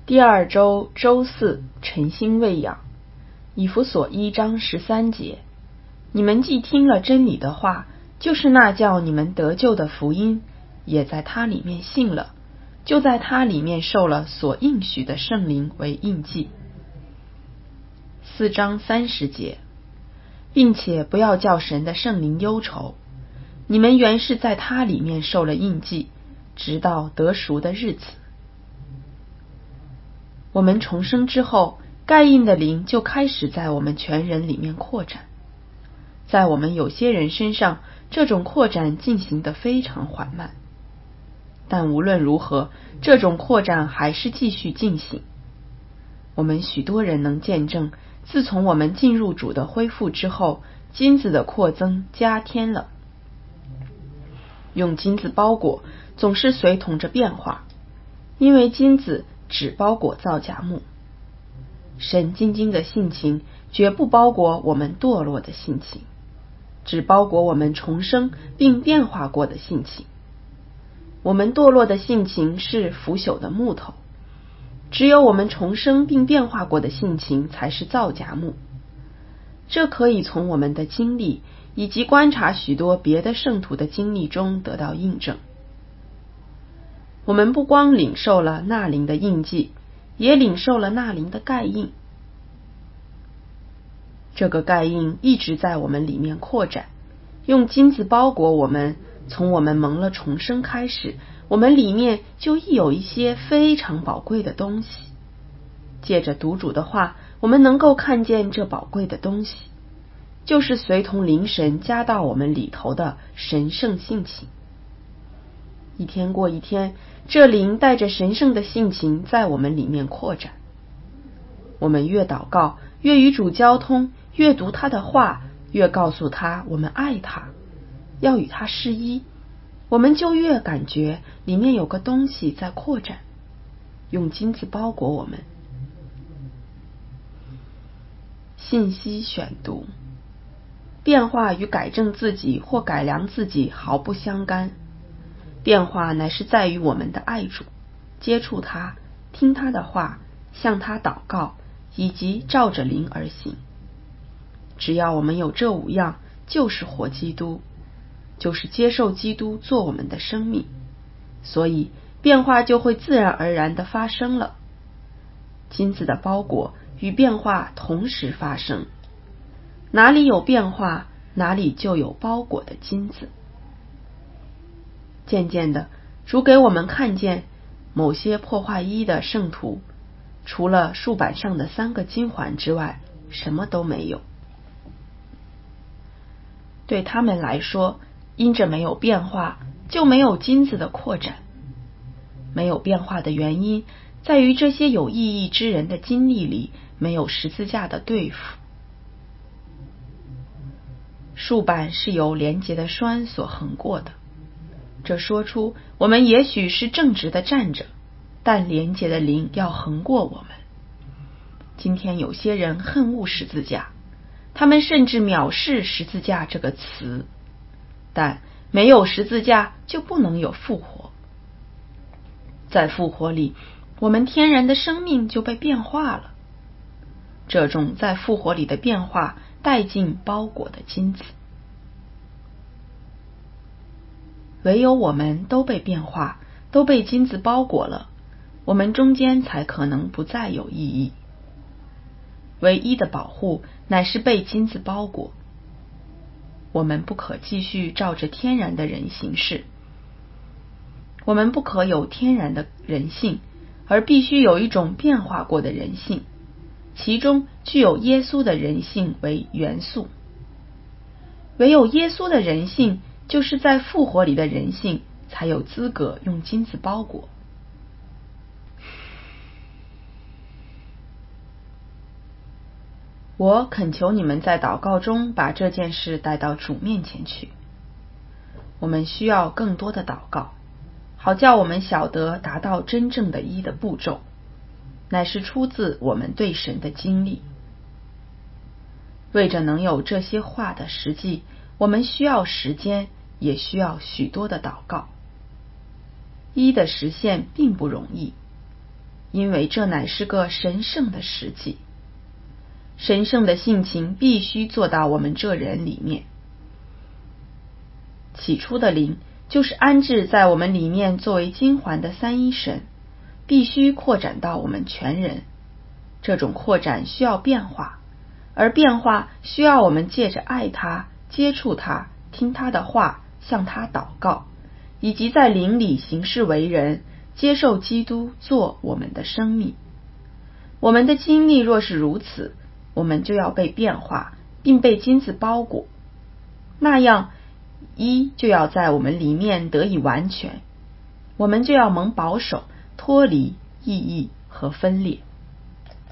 第二周周四，晨星喂养。以弗所1章13节，你们既听了真理的话，就是那叫你们得救的福音，也在他里面信了，就在他里面受了所应许的圣灵为印记。4章30节，并且不要叫神的圣灵忧愁，你们原是在他里面受了印记，直到得赎的日子。我们重生之后，盖印的灵就开始在我们全人里面扩展。在我们有些人身上，这种扩展进行得非常缓慢，但无论如何，这种扩展还是继续进行。我们许多人能见证，自从我们进入主的恢复之后，金子的扩增加添了。用金子包裹总是随同着变化，因为金子只包裹造假木。神精金的性情绝不包裹我们堕落的性情，只包裹我们重生并变化过的性情。我们堕落的性情是腐朽的木头，只有我们重生并变化过的性情才是造假木。这可以从我们的经历以及观察许多别的圣徒的经历中得到印证。我们不光领受了那灵的印记，也领受了那灵的盖印。这个盖印一直在我们里面扩展，用金子包裹我们。从我们蒙了重生开始，我们里面就亦有一些非常宝贵的东西。借着读主的话，我们能够看见这宝贵的东西，就是随同灵神加到我们里头的神圣性情。一天过一天，这灵带着神圣的性情在我们里面扩展。我们越祷告，越与主交通，越读他的话，越告诉他我们爱他，要与他适一，我们就越感觉里面有个东西在扩展，用金子包裹我们。信息选读：变化与改正自己或改良自己毫不相干，变化乃是在于我们的爱主，接触他，听他的话，向他祷告，以及照着灵而行。只要我们有这5样，就是活基督，就是接受基督做我们的生命，所以变化就会自然而然地发生了。金子的包裹与变化同时发生，哪里有变化，哪里就有包裹的金子。渐渐的，主给我们看见某些破坏衣的圣徒，除了树板上的3个金环之外，什么都没有。对他们来说，因着没有变化，就没有金子的扩展。没有变化的原因，在于这些有意义之人的经历里没有十字架的对付。树板是由连结的栓所横过的，这说出我们也许是正直的站着，但连结的灵要横过我们。今天有些人恨恶十字架，他们甚至藐视十字架这个词，但没有十字架就不能有复活。在复活里，我们天然的生命就被变化了。这种在复活里的变化带进包裹的金子。唯有我们都被变化，都被金子包裹了，我们中间才可能不再有意义。唯一的保护乃是被金子包裹。我们不可继续照着天然的人行事，我们不可有天然的人性，而必须有一种变化过的人性，其中具有耶稣的人性为元素。唯有耶稣的人性，就是在复活里的人性，才有资格用金子包裹。我恳求你们在祷告中把这件事带到主面前去。我们需要更多的祷告，好叫我们晓得达到真正的一的步骤，乃是出自我们对神的经历。为着能有这些话的实际，我们需要时间，也需要许多的祷告。一的实现并不容易， 因为这乃是个神圣的时期。神圣的性情必须做到我们这人里面。起初的灵就是安置在我们里面作为金环的三一神，必须扩展到我们全人。这种扩展需要变化，而变化需要我们借着爱他、接触他、听他的话、向他祷告，以及在灵里行事为人，接受基督做我们的生命。我们的经历若是如此，我们就要被变化，并被金子包裹，那样一就要在我们里面得以完全，我们就要蒙保守，脱离异议和分裂。